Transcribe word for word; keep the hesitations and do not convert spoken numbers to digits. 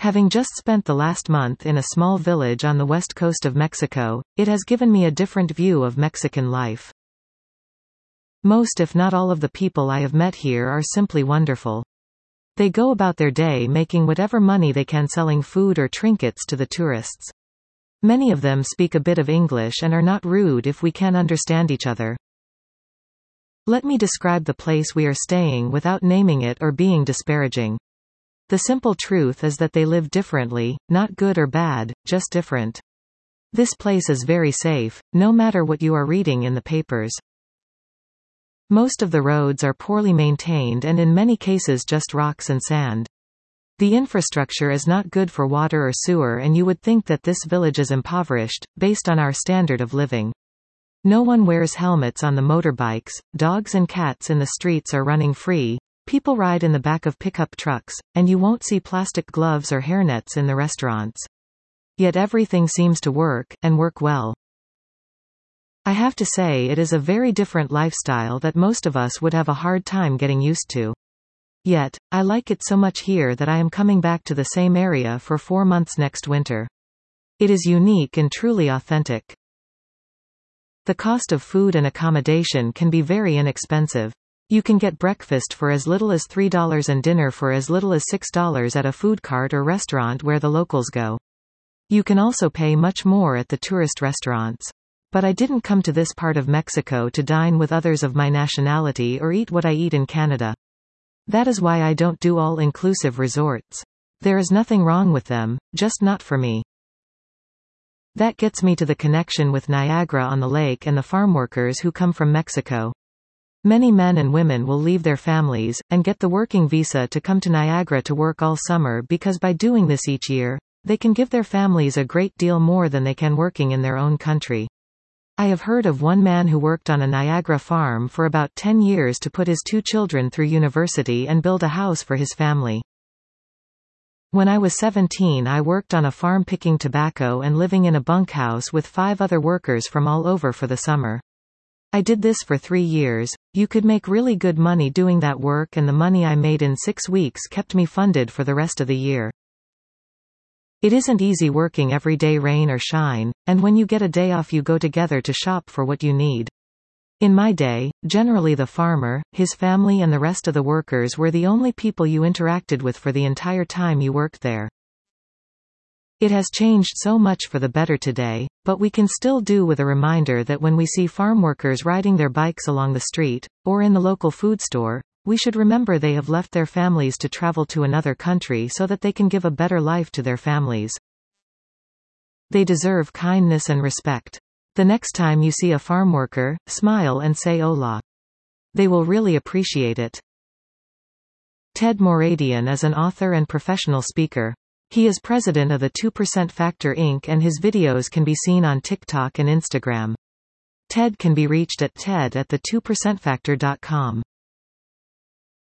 Having just spent the last month in a small village on the west coast of Mexico, it has given me a different view of Mexican life. Most if not all of the people I have met here are simply wonderful. They go about their day making whatever money they can selling food or trinkets to the tourists. Many of them speak a bit of English and are not rude if we can understand each other. Let me describe the place we are staying without naming it or being disparaging. The simple truth is that they live differently, not good or bad, just different. This place is very safe, no matter what you are reading in the papers. Most of the roads are poorly maintained and in many cases just rocks and sand. The infrastructure is not good for water or sewer, and you would think that this village is impoverished, based on our standard of living. No one wears helmets on the motorbikes, dogs and cats in the streets are running free, people ride in the back of pickup trucks, and you won't see plastic gloves or hairnets in the restaurants. Yet everything seems to work, and work well. I have to say it is a very different lifestyle that most of us would have a hard time getting used to. Yet, I like it so much here that I am coming back to the same area for four months next winter. It is unique and truly authentic. The cost of food and accommodation can be very inexpensive. You can get breakfast for as little as three dollars and dinner for as little as six dollars at a food cart or restaurant where the locals go. You can also pay much more at the tourist restaurants. But I didn't come to this part of Mexico to dine with others of my nationality or eat what I eat in Canada. That is why I don't do all-inclusive resorts. There is nothing wrong with them, just not for me. That gets me to the connection with Niagara-on-the-Lake and the farmworkers who come from Mexico. Many men and women will leave their families, and get the working visa to come to Niagara to work all summer because by doing this each year, they can give their families a great deal more than they can working in their own country. I have heard of one man who worked on a Niagara farm for about ten years to put his two children through university and build a house for his family. When I was seventeen, I worked on a farm picking tobacco and living in a bunkhouse with five other workers from all over for the summer. I did this for three years. You could make really good money doing that work, and the money I made in six weeks kept me funded for the rest of the year. It isn't easy working every day, rain or shine, and when you get a day off you go together to shop for what you need. In my day, generally the farmer, his family and the rest of the workers were the only people you interacted with for the entire time you worked there. It has changed so much for the better today, but we can still do with a reminder that when we see farm workers riding their bikes along the street, or in the local food store, we should remember they have left their families to travel to another country so that they can give a better life to their families. They deserve kindness and respect. The next time you see a farm worker, smile and say hola. They will really appreciate it. Ted Moradian is an author and professional speaker. He is president of the two percent Factor Incorporated and his videos can be seen on TikTok and Instagram. Ted can be reached at ted at the two percent factor dot com.